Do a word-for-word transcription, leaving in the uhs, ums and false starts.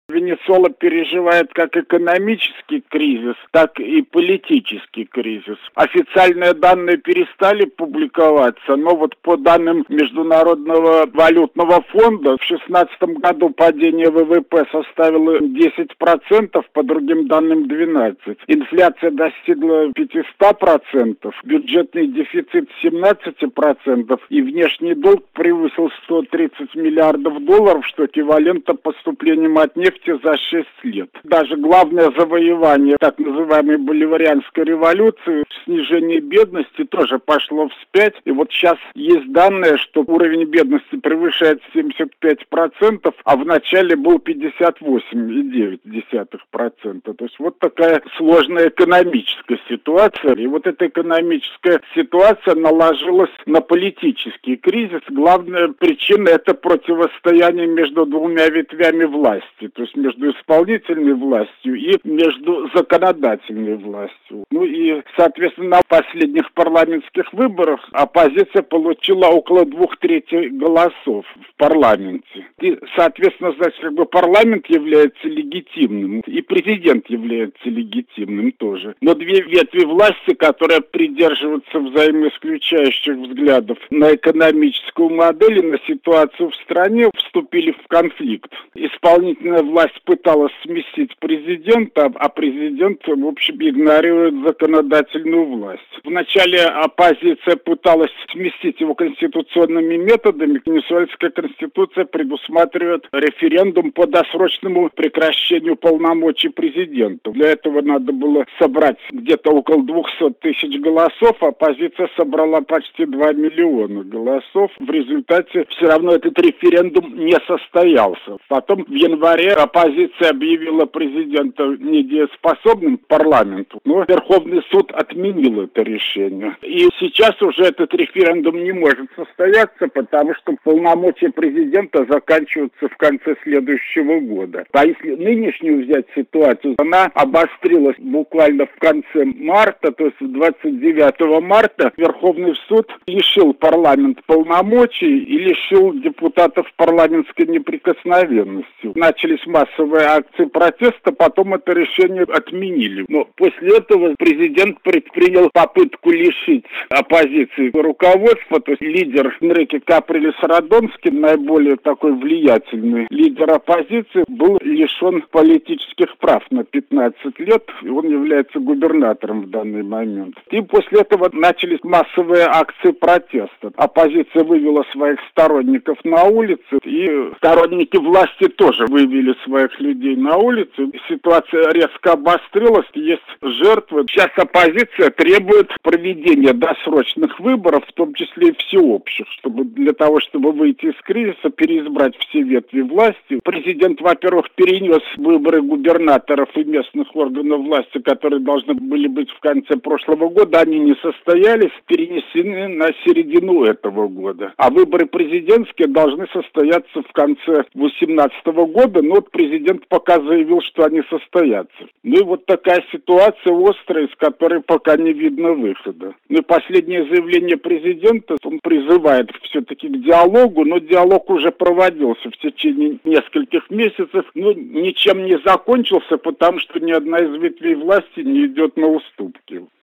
Венесуэла переживает как экономический кризис, так и политический кризис. Официальные данные перестали публиковаться, но вот по данным Международного валютного фонда в две тысячи шестнадцатом году падение ВВП составило десять процентов, по другим данным двенадцать процентов. Инфляция достигла пятьсот процентов, бюджетный дефицит семнадцать процентов и внешний долг превысил сто тридцать миллиардов долларов, что эквивалентно поступлениям от нефти за шесть лет. Даже главное завоевание так называемой боливарианской революции, снижение бедности, тоже пошло вспять. И вот сейчас есть данные, что уровень бедности превышает семьдесят пять процентов, а в начале был пятьдесят восемь целых девять десятых процента. То есть вот такая сложная экономическая ситуация. И вот эта экономическая ситуация наложилась на политический кризис. Главная причина – это противостояние между двумя ветвями власти, то есть между исполнительной властью и между законодательной властью. Ну и, соответственно, на последних парламентских выборах оппозиция получила около двух третей голосов в парламенте. И, соответственно, значит, как бы парламент является легитимным, и президент является легитимным тоже. Но две ветви власти, которые придерживаются взаимоисключающих взглядов на экономическую модель и на ситуацию в стране, вступили в конфликт. Исполнительная власть пыталась сместить президента, а президент, в общем, игнорирует законодательную власть. Вначале оппозиция пыталась сместить его конституционными методами. Венесуэльская конституция предусматривает референдум по досрочному прекращению полномочий президента. Для этого надо было собрать где-то около двухсот тысяч голосов, а оппозиция собрала почти два миллиона голосов. В результате все равно этот референдум не состоялся. Потом в январе оппозиция объявила президента недееспособным парламенту, но Верховный суд отменил это решение. И сейчас уже этот референдум не может состояться, потому что полномочия президента заканчиваются в конце следующего года. А если нынешнюю взять ситуацию, она обострилась буквально в конце марта, то есть двадцать девятого марта Верховный суд лишил парламент полномочий и лишил депутатов парламентской неприкосновенности. Начались массовые акции протеста, потом это решение отменили. Но после этого президент предпринял попытку лишить оппозиции руководства, то есть лидер Энрике Каприлес Родонский, наиболее такой влиятельный лидер оппозиции, был лишен политических прав на пятнадцать лет, и он является губернатором в данный момент. И после этого начались массовые акции протеста. Оппозиция вывела своих сторонников на улицы, и сторонники власти тоже вывели своих людей на улицу. Ситуация резко обострилась, есть жертвы. Сейчас оппозиция требует проведения досрочных выборов, в том числе и всеобщих, чтобы для того, чтобы выйти из кризиса, переизбрать все ветви власти. Президент, во-первых, перенес выборы губернаторов и местных органов власти, которые должны были быть в конце прошлого года, они не состоялись, перенесены на середину этого года. А выборы президентские должны состояться в конце две тысячи восемнадцатого года, но вот президент пока заявил, что они состоятся. Ну и вот такая ситуация острая, из которой пока не видно выхода. Ну и последнее заявление президента, он призывает все-таки к диалогу, но диалог уже проводился в течение нескольких месяцев, но ничем не закончился, потому что ни одна из ветвей власти не идет на уступки.